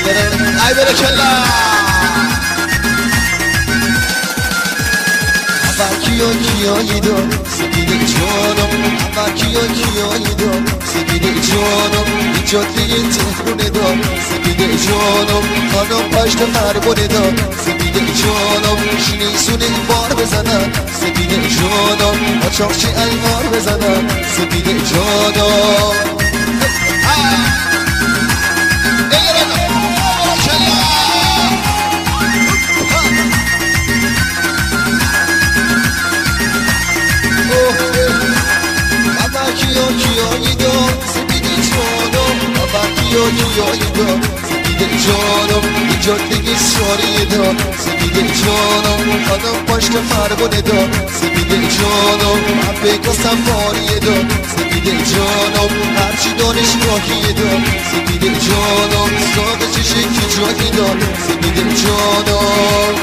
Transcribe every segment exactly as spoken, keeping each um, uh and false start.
ای برکلا کیو کیایی دو سپیده جانم اما کیو کیایی دو سپیده جانم این جاده تهرونه دو سپیده جانم خانم پشت فرمونه دو سپیده جانم شنیسونه بار بزنم سپیده جانم با چاقچی ایوار بزنم سپیده جانم کیو کیایی دو سپیده جانم بابا کیو کیایی دو سپیده جانم این جاده ساری دو سپیده جانم خانم پشت فرمونه دو سپیده جانم من بگستم باری دو سپیده جانم هرچی دانشگاهی دو سپیده جانم ساقه چشی که جایی دو سپیده جانم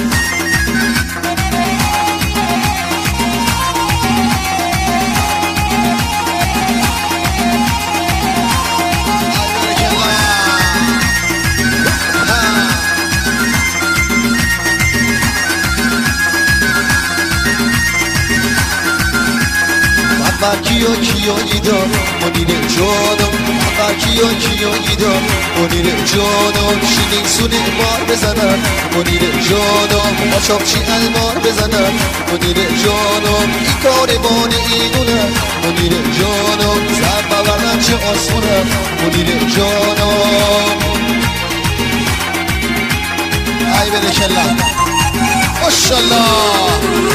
بابا کیو کیایی دو منیر جانم بابا کیو کیایی دو منیر جانم شیرین سونه مار بزنم منیر جانم با چاقچی المار بزنم منیر جانم این کاروان ایدونه منیر جانم زن ببرم چه آسونه منیر جانم ای برکلا ماشالله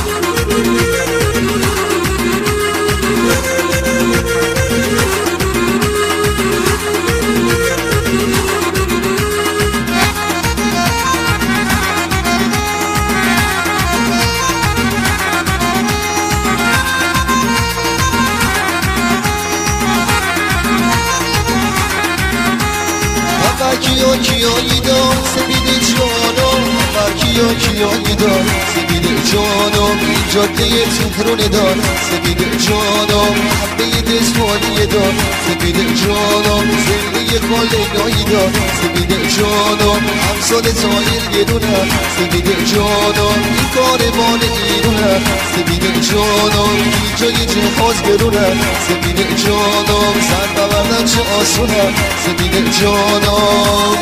کیو کیایی دو سپیده جانم بابا کیو کیایی دو سپیده جانم این جاده تهرونه دار سپیده جانم حبه دستمالی دار سپیده جانم زنده خالقایی دار سپیده جانم همسال تایر گدونه سپیده جانم این کاروان ایرونه سپیده جانم این جای جهاز برونه سپیده جانم سر ببردن چه آسونه سپیده جانم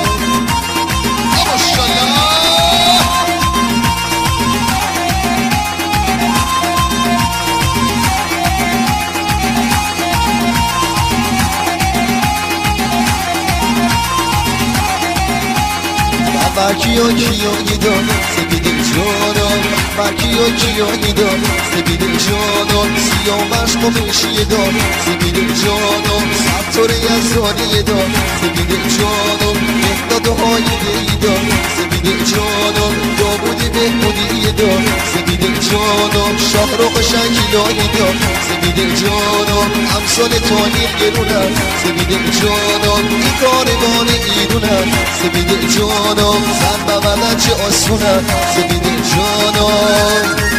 بابا کیو کیایی دو سپیده جانم بابا کیو کیایی دو سپیده جانم سیامش قمیشی دو سپیده جانم ستاره یزدانی دو سپیده جانم مهداد های دی دو سپیده جانم داوودی بهبودی دو سپیده جانم شاهرخ شکیلایی دو سپیده جانم امثال تانیر گرونم سپیده جانم این کاروان ایرونم سپیده جانم زن ببردن چه آسونم سپیده جانم